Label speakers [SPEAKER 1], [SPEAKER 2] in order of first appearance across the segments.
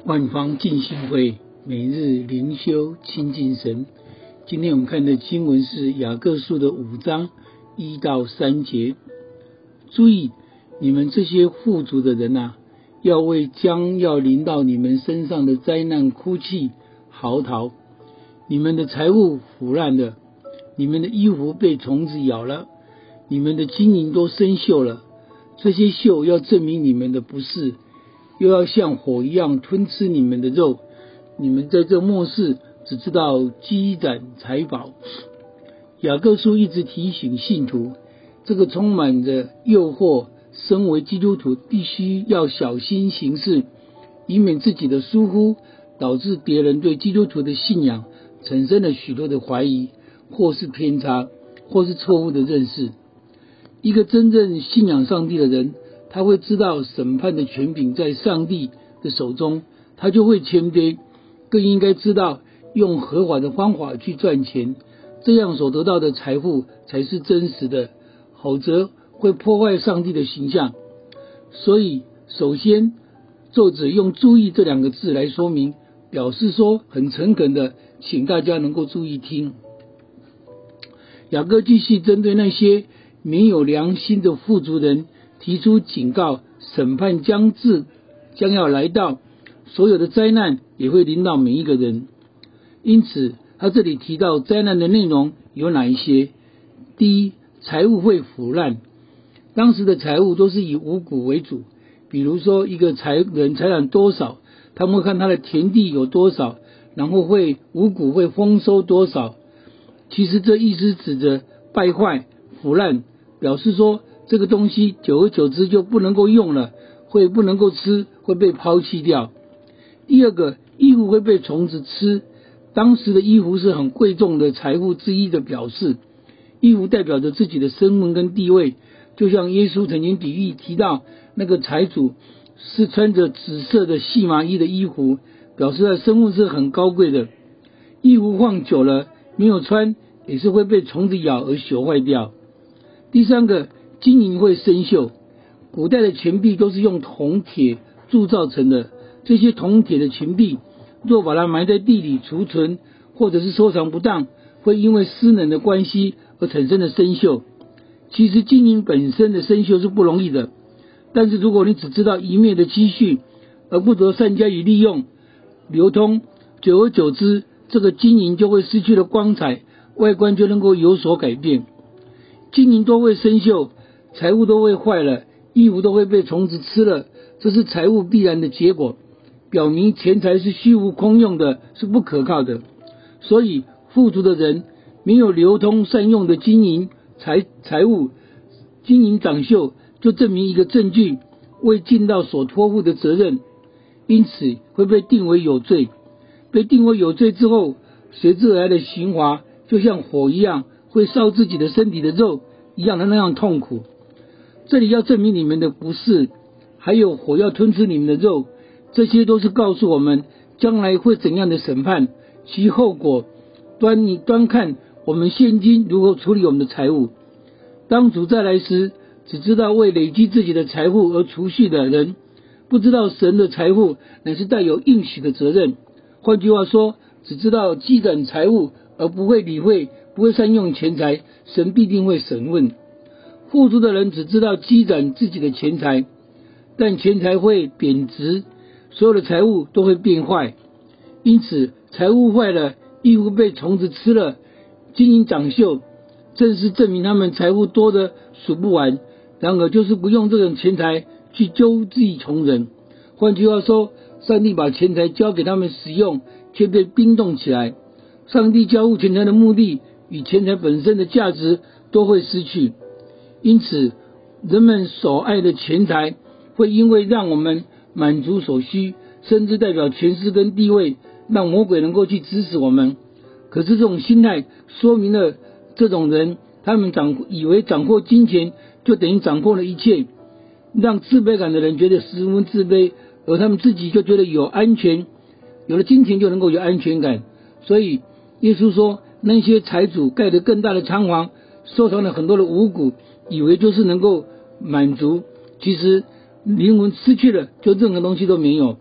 [SPEAKER 1] 万方尽心会，每日灵修亲近神。今天我们看的经文是雅各书的5章1到3节。注意，你们这些富足的人啊，要为将要临到你们身上的灾难哭泣嚎啕。你们的财物腐烂了，你们的衣服被虫子咬了，你们的金银都生锈了。这些锈要证明你们的不是，又要像火一样吞吃你们的肉。你们在这末世只知道积攒财宝。雅各书一直提醒信徒，这个充满着诱惑，身为基督徒必须要小心行事，以免自己的疏忽导致别人对基督徒的信仰产生了许多的怀疑，或是偏差，或是错误的认识。一个真正信仰上帝的人，他会知道审判的权柄在上帝的手中，他就会谦卑，更应该知道用合法的方法去赚钱，这样所得到的财富才是真实的，否则会破坏上帝的形象。所以首先作者用注意这2个字来说明，表示说很诚恳的请大家能够注意听。雅各继续针对那些没有良心的富足人提出警告，审判将要来到，所有的灾难也会临到每一个人。因此他这里提到灾难的内容有哪一些。第一，财物会腐烂。当时的财物都是以五谷为主，比如说一个人财产多少，他们会看他的田地有多少，然后五谷会丰收多少。其实这意思指着败坏腐烂，表示说这个东西久而久之就不能够用了，会不能够吃，会被抛弃掉。第二个，衣服会被虫子吃。当时的衣服是很贵重的财物之一的表示，衣服代表着自己的身份跟地位，就像耶稣曾经比喻提到那个财主是穿着紫色的细麻衣的衣服，表示他的身份是很高贵的。衣服放久了没有穿，也是会被虫子咬而朽坏掉。第三个，金银会生锈。古代的钱币都是用铜铁铸造成的，这些铜铁的钱币若把它埋在地里储存，或者是收藏不当，会因为湿冷的关系而产生的生锈。其实金银本身的生锈是不容易的，但是如果你只知道一面的积蓄，而不得善加以利用流通，久而久之，这个金银就会失去了光彩，外观就能够有所改变。金银都会生锈，财物都会坏了，衣服都会被虫子吃了，这是财物必然的结果，表明钱财是虚无空用的，是不可靠的。所以富足的人没有流通善用的金银财物，金银长锈，就证明一个证据，未尽到所托付的责任，因此会被定为有罪。被定为有罪之后，随之而来的刑罚就像火一样，会烧自己的身体的肉一样的那样痛苦。这里要证明你们的不是，还有火要吞吃你们的肉，这些都是告诉我们将来会怎样的审判，其后果端看我们现今如何处理我们的财物。当主再来时，只知道为累积自己的财富而储蓄的人，不知道神的财富乃是带有应许的责任。换句话说，只知道积攒财物而不会理会，不会善用钱财，神必定会审问。富足的人只知道积攒自己的钱财，但钱财会贬值，所有的财物都会变坏。因此财物坏了，衣服被虫子吃了，金银长锈，正是证明他们财物多的数不完，然而就是不用这种钱财去救济穷人。换句话说，上帝把钱财交给他们使用，却被冰冻起来。上帝交付钱财的目的与钱财本身的价值都会失去。因此人们所爱的钱财会因为让我们满足所需，甚至代表权势跟地位，让魔鬼能够去指使我们。可是这种心态说明了这种人，他们以为掌握金钱就等于掌握了一切，让自卑感的人觉得十分自卑，而他们自己就觉得有安全，有了金钱就能够有安全感。所以耶稣说，那些财主盖得更大的仓房，收藏了很多的五谷，以为就是能够满足，其实灵魂失去了，就任何东西都没有。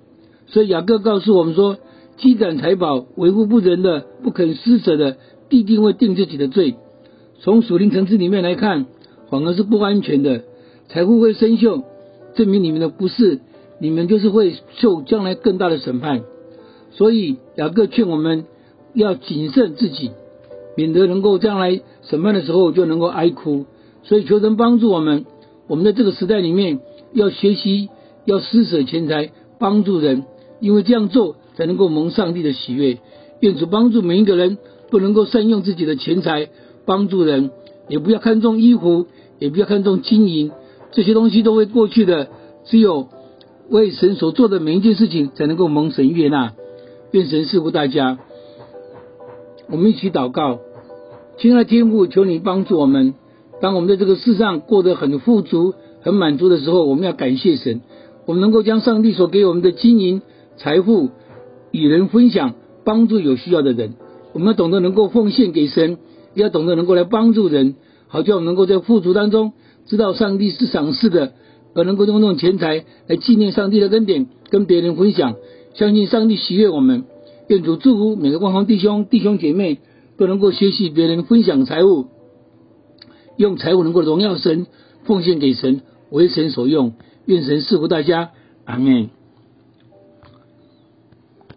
[SPEAKER 1] 所以雅各告诉我们说，积攒财宝、维护不仁的、不肯施舍的，必定会定自己的罪。从属灵层次里面来看，反而是不安全的。财富会生锈，证明你们的不是，你们就是会受将来更大的审判。所以雅各劝我们要谨慎自己，免得能够将来审判的时候就能够哀哭。所以求神帮助我们在这个时代里面要学习，要施舍钱财，帮助人，因为这样做才能够蒙上帝的喜悦。愿主帮助每一个人都能够善用自己的钱财帮助人，也不要看重衣服，也不要看重金银，这些东西都会过去的，只有为神所做的每一件事情才能够蒙神悦纳。愿神赐福大家。我们一起祷告。亲爱的天父，求你帮助我们，当我们在这个世上过得很富足很满足的时候，我们要感谢神，我们能够将上帝所给我们的金银财富与人分享，帮助有需要的人。我们要懂得能够奉献给神，也要懂得能够来帮助人，好叫我们能够在富足当中知道上帝是赏赐的，而能够用这种钱财来纪念上帝的恩典，跟别人分享，相信上帝喜悦我们。愿主祝福每个万方弟兄姐妹都能够学习别人分享财物，用财物能够荣耀神，奉献给神，为神所用。愿神赐福大家，阿们。